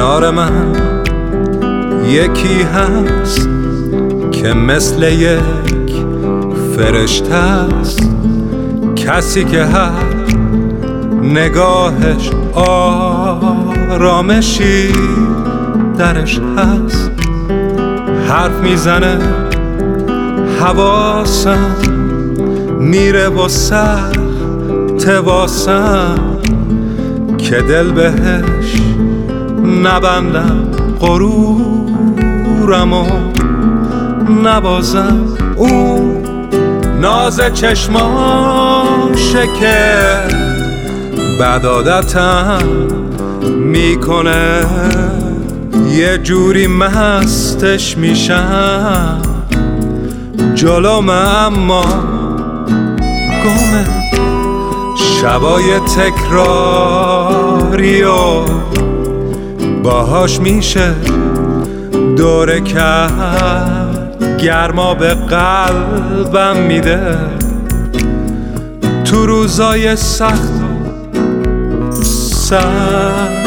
کنار من یکی هست که مثل یک فرشته است، کسی که هر نگاهش آرامشی درش هست. حرف میزنه حواسم میره و سخت واسم که دل بهش نبندم غرورمو نبازم. اون ناز چشماشه که بد عادتم میکنه، یه جوری مستش میشم جلوم اما گمه. شبای تکراری و باهاش میشه دوره کرد، گرما به قلبم میده تو روزای سخت و سرد.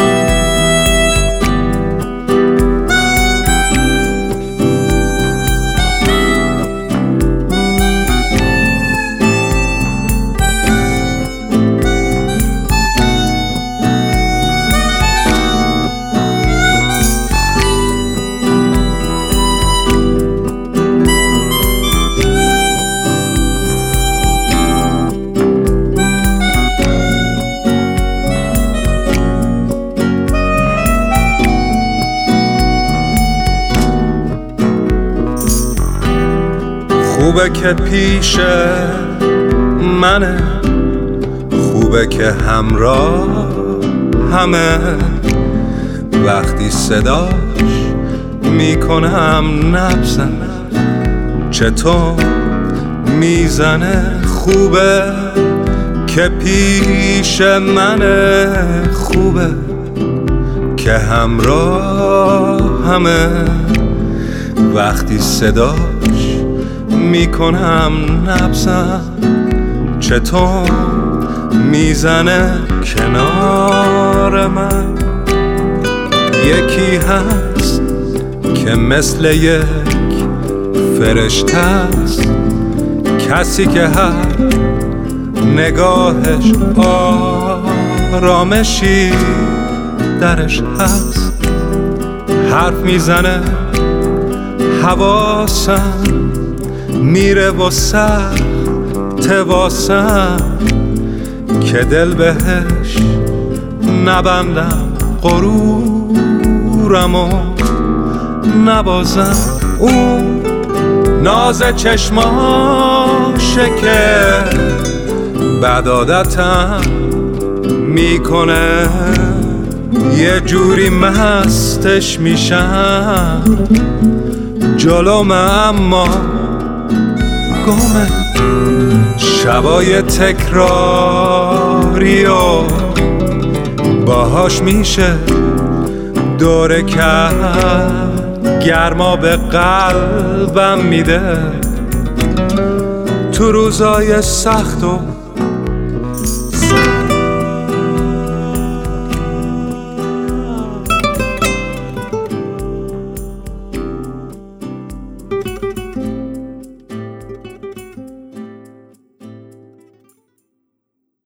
خوبه که پیش منه، خوبه که همراه همه، وقتی صداش میکنم نبزن چطور میزنه. خوبه که پیش منه، خوبه که همراه همه، وقتی صداش میکنم نبزم چطور میزنه کنار من. یکی هست که مثل یک فرشته است، کسی که هر نگاهش آرامشی درش هست. حرف میزنه حواسم میره و سخت واسم که دل بهش نبندم غرورمو نبازم. اون ناز چشماشه که بد عادتم میکنه، یه جوری مستش میشم جلوم اما گمه. شبای تکراری و باهاش میشه دوره کرد، گرما به قلبم میده تو روزای سخت و